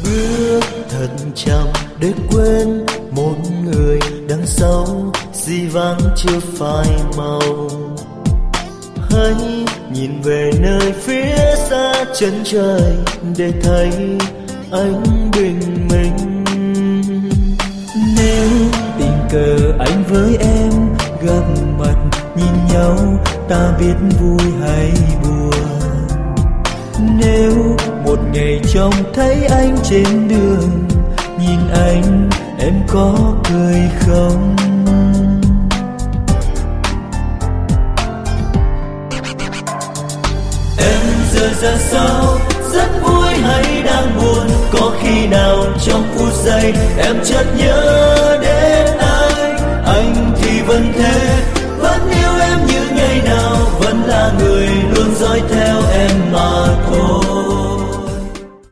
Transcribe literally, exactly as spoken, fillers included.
bước thật chậm để quên một người đằng sau dĩ vãng chưa phai màu. Hãy nhìn về nơi phía xa chân trời để thấy anh bình minh. Nếu tình cờ anh với em gặp mặt nhìn nhau, ta biết vui hay buồn. Nếu một ngày trông thấy anh trên đường, nhìn anh em có cười không? Em giờ ra sao, rất vui hay đang buồn? Có khi nào trong phút giây em chợt nhớ